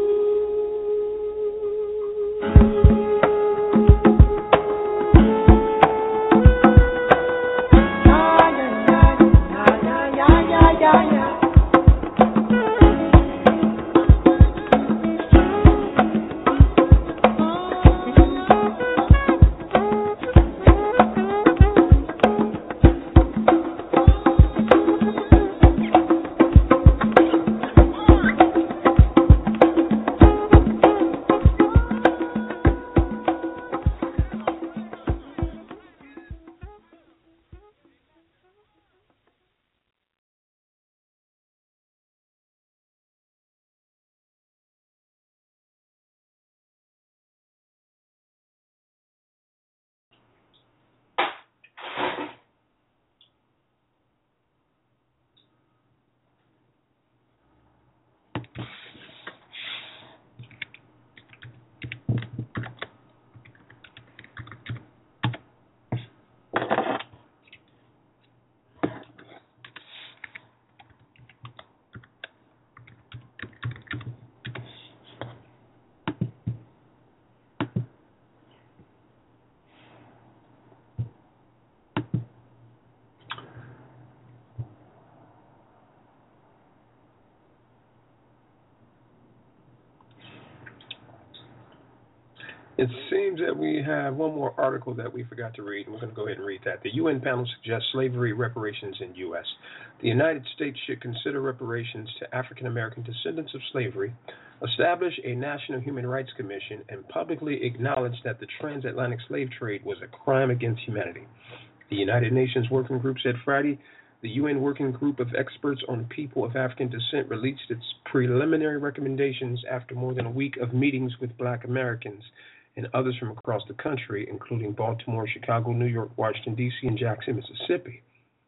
It seems that we have one more article that we forgot to read, and we're going to go ahead and read that. The U N panel suggests slavery reparations in U S The United States should consider reparations to African American descendants of slavery, establish a National Human Rights Commission, and publicly acknowledge that the transatlantic slave trade was a crime against humanity. The United Nations Working Group said Friday the U N Working Group of Experts on People of African Descent released its preliminary recommendations after more than a week of meetings with Black Americans and others from across the country, including Baltimore, Chicago, New York, Washington, D C, and Jackson, Mississippi.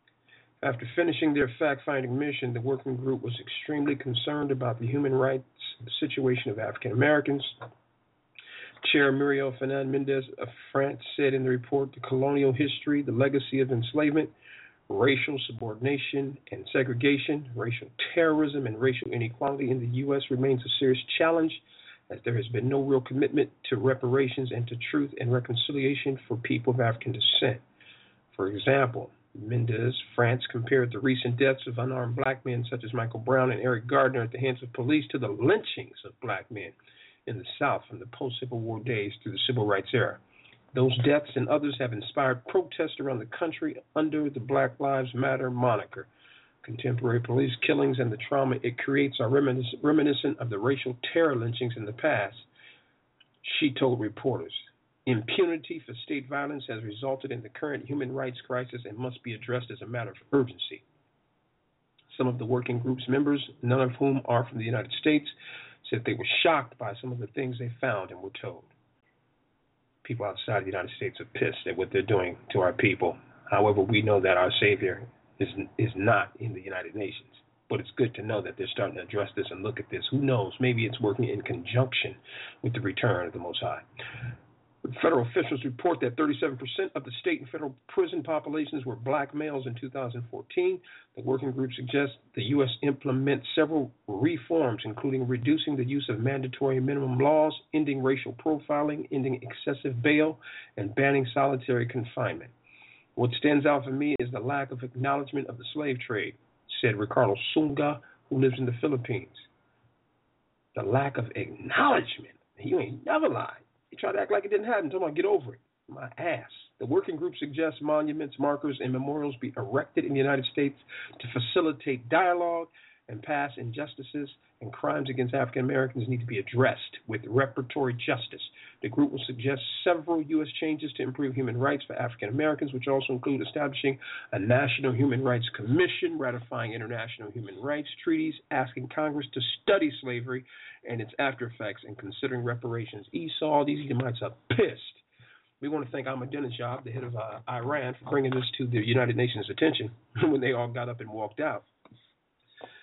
After finishing their fact-finding mission, the working group was extremely concerned about the human rights situation of African Americans. Chair Muriel Fernand-Mendez of France said in the report, the colonial history, the legacy of enslavement, racial subordination and segregation, racial terrorism, and racial inequality in the U S remains a serious challenge, as there has been no real commitment to reparations and to truth and reconciliation for people of African descent. For example, Mendez, France compared the recent deaths of unarmed black men such as Michael Brown and Eric Gardner at the hands of police to the lynchings of black men in the South from the post-Civil War days through the Civil Rights era. Those deaths and others have inspired protests around the country under the Black Lives Matter moniker. Contemporary police killings and the trauma it creates are reminis- reminiscent of the racial terror lynchings in the past, she told reporters. Impunity for state violence has resulted in the current human rights crisis and must be addressed as a matter of urgency. Some of the working group's members, none of whom are from the United States, said they were shocked by some of the things they found and were told. People outside the United States are pissed at what they're doing to our people. However, we know that our Savior is is not in the United Nations. But it's good to know that they're starting to address this and look at this. Who knows? Maybe it's working in conjunction with the return of the Most High. Federal officials report that thirty-seven percent of the state and federal prison populations were black males in two thousand fourteen. The working group suggests the U S implement several reforms, including reducing the use of mandatory minimum laws, ending racial profiling, ending excessive bail, and banning solitary confinement. What stands out for me is the lack of acknowledgement of the slave trade, said Ricardo Sunga, who lives in the Philippines. The lack of acknowledgement. You ain't never lied. You try to act like it didn't happen. Talking about get over it. My ass. The working group suggests monuments, markers, and memorials be erected in the United States to facilitate dialogue and past injustices and crimes against African Americans need to be addressed with reparatory justice. The group will suggest several U S changes to improve human rights for African Americans, which also include establishing a National Human Rights Commission, ratifying international human rights treaties, asking Congress to study slavery and its after effects, and considering reparations. Esau, these Edomites are pissed. We want to thank Ahmadinejad, the head of uh, Iran, for bringing this to the United Nations' attention when they all got up and walked out.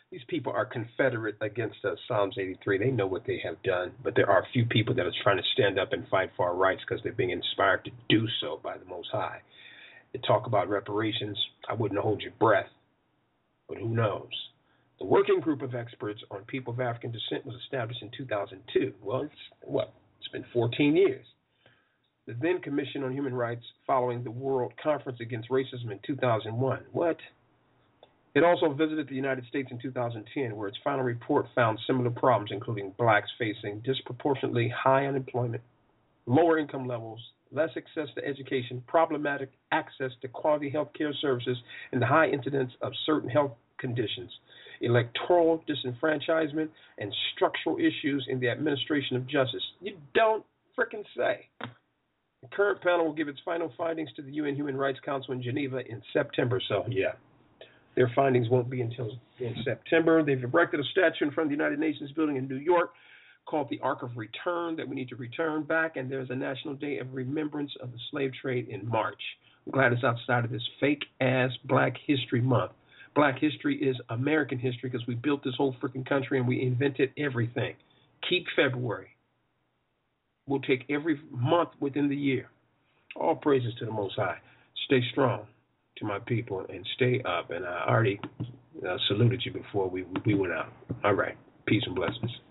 These people are confederate against us, Psalms eighty-three. They know what they have done, but there are a few people that are trying to stand up and fight for our rights because they're being inspired to do so by the Most High. To talk about reparations, I wouldn't hold your breath, but who knows? The Working Group of Experts on People of African Descent was established in two thousand two. Well, it's, what? It's been fourteen years. The then Commission on Human Rights following the World Conference Against Racism in two thousand one. What? It also visited the United States in two thousand ten, where its final report found similar problems, including blacks facing disproportionately high unemployment, lower income levels, less access to education, problematic access to quality health care services, and the high incidence of certain health conditions, electoral disenfranchisement, and structural issues in the administration of justice. You don't frickin' say. The current panel will give its final findings to the U N Human Rights Council in Geneva in September, so yeah. Their findings won't be until in September. They've erected a statue in front of the United Nations building in New York called the Ark of Return that we need to return back, and there's a National Day of Remembrance of the Slave Trade in March. I'm glad it's outside of this fake-ass Black History Month. Black history is American history because we built this whole freaking country and we invented everything. Keep February. We'll take every month within the year. All praises to the Most High. Stay strong to my people and stay up. And I already uh, saluted you before we we went out. All right. Peace and blessings.